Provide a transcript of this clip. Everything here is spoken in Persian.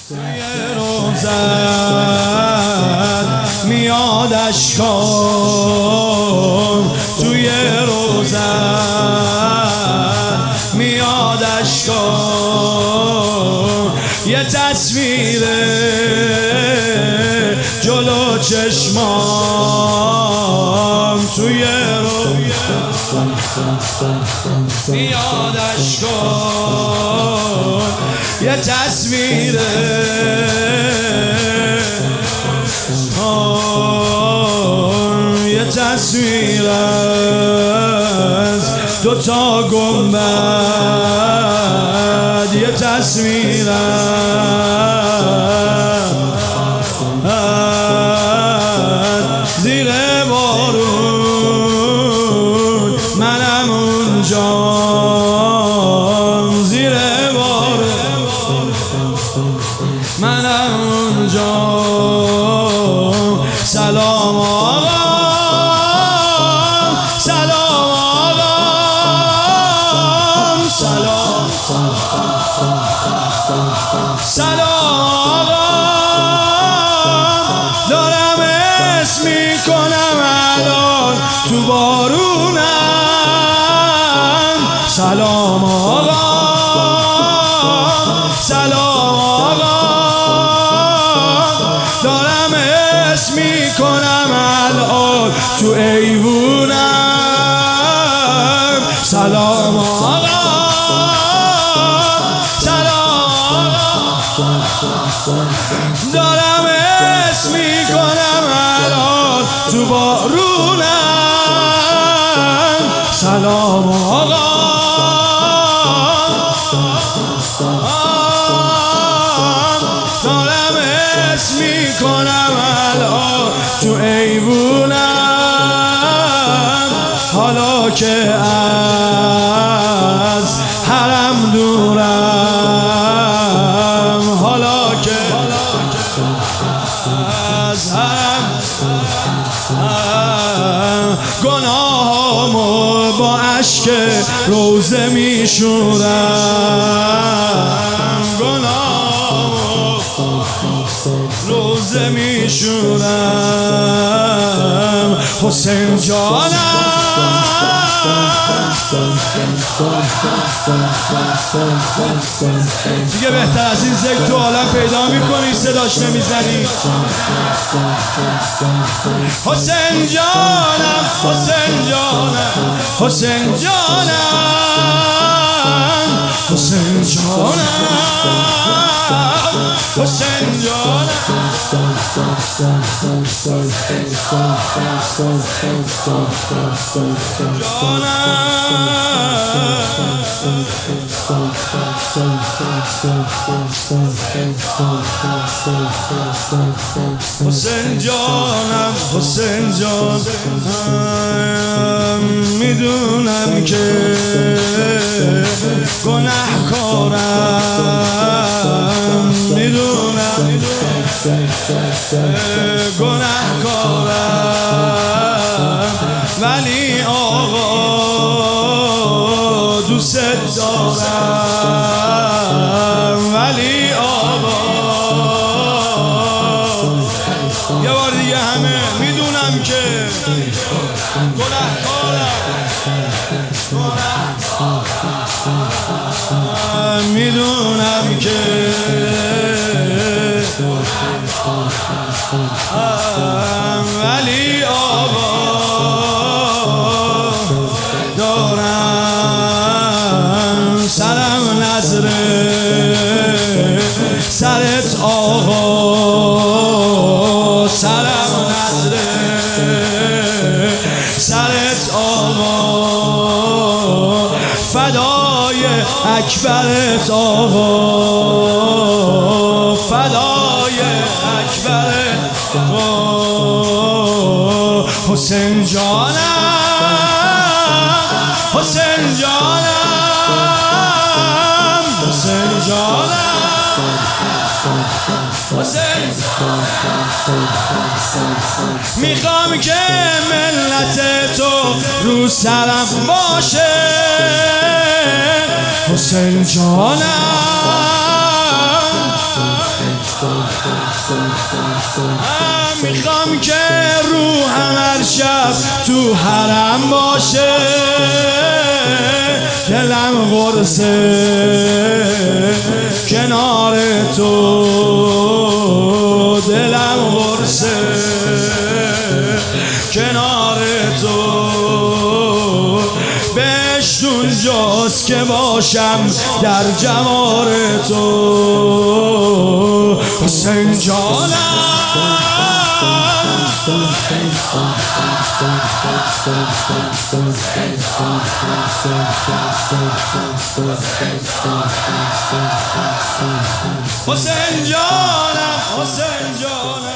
توی روزت میاد اشکام، توی روزت میاد اشکام، یه تصویر جلو چشمام، توی روزت میاد اشکام، یه تصویر یه تصویر از دوتا گنبد، یه تصویر از زیر بارون، منم اونجام زیر بارون، منم اونجام. سلام آقا، سلام آقا، سلام سلام آقا، دارم اسم میکنم الان تو بارونم. سلام آقا، سلام آقا، دارم اسم میکنم الان تو ایوونم. سلام آقا، سلام آقا، دارم اسم میکنم الان تو بارونم. سلام آقا، دارم اسم میکنم الان تو ایوونم. حالا که از حرم دورم، حالا که از حرم گناهامو با اشک روزه میشورم، گناهامو روزه میشورم. حسین جانم، دیگه بهتر از این ذکر تو عالم پیدا میکنی، صداش نمیزنی. حسین جانم، حسین جانم، حسین جانم، حسین جانم، حسین جانم، حسین جانم، حسین جانم، میدونم که گناهکارم، میدونم گناهکارم، ولی آقا دوست دارم، ولی آقا. یه بار دیگه همه، میدونم که گناهکارم، میدونم که ولی آقا دارم. سرم نظره سرت آقا، سرم نظره سرت آقا، فدای اکبرت آقا، فدای اکبرت آقا. حسین جانم، حسین جانم، حسین جانم، حسین. میخوام که ملت تو رو سرم باشه، حسین جانم، میخوام که روحم هر شب تو حرم باشه، دلم قرصه کنار تو، دلم قرصه کنار تو. بهشت اونجاست که باشم در جوار تو، حسین جانم. حسین جانم، حسین جانم.